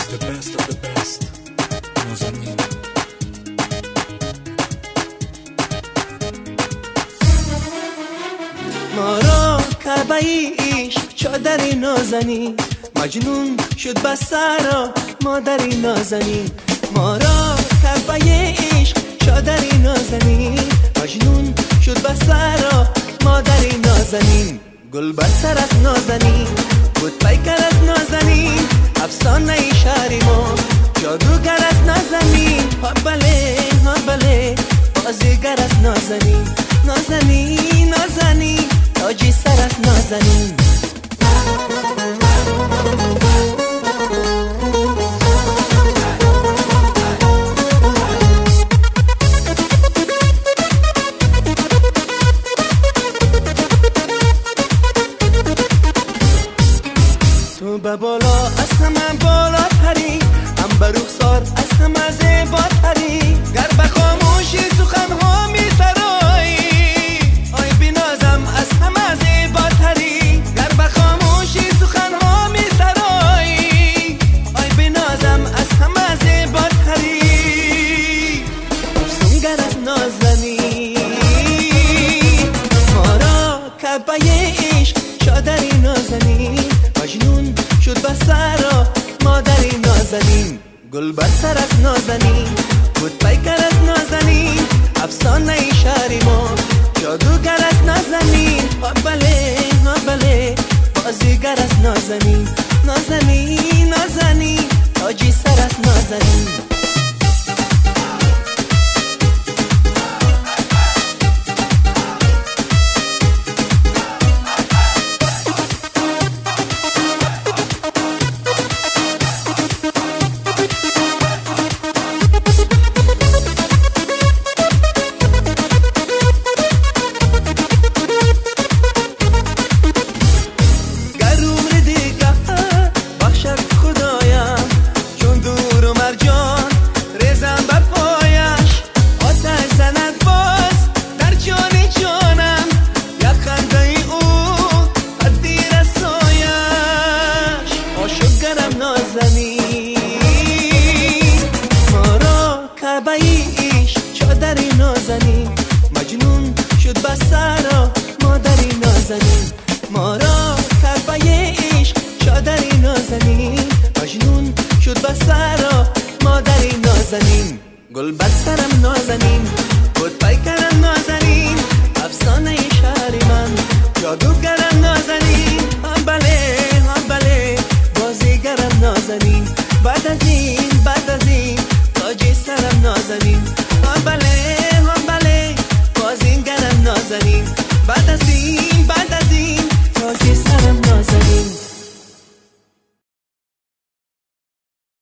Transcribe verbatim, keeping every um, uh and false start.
the best of the best. نازنین ما را کعبه عشق چادری نازنین، مجنون شد بس سرا مادری نازنین. ما را کعبه عشق چادری نازنین، مجنون شد بس سرا مادری نازنین. گل بر سر از نازنین، بود پیکر از نازنین، افسانه شهر ما جادوگر از نازنین. ها بله ها بله بازیگر از نازنین، نازنین نازنین تاجی سر از نازنین. تو به بالا از همه بالا تری، هم به رخسار از همه زیبا تری. گر به خاموشی سخنها می سرایی، آی بینازم از همه زیبا تری. گر به خاموشی سخنها می سرایی، آی بینازم از همه زیبا تری. افسونگر از نازنین، ما را کعبه عشق چادری نازنین، مجنون شد بس سرا مادری نازنین. گل بر سر از نازنین، بود پیکر از نازنین، افسانه شهر ما جادوگر از نازنین. ها بله ها بله بازیگر از نازنین، نازنین نازنین تاجی سر از نازنین. ما را کعبه عشق چادری نازنین، مجنون شد بس سرا مادری نازنین. ما را کعبه عشق چادری نازنین، مجنون شد بس سرا مادری نازنین. گل بر سرم نازنین، بود پیکرم نازنین، افسانه شهر من جادوگرم نازنین. ها بله ها بله بازیگرم نازنین، بعد از این بعد از این تاجی سرم نازنین. ها بله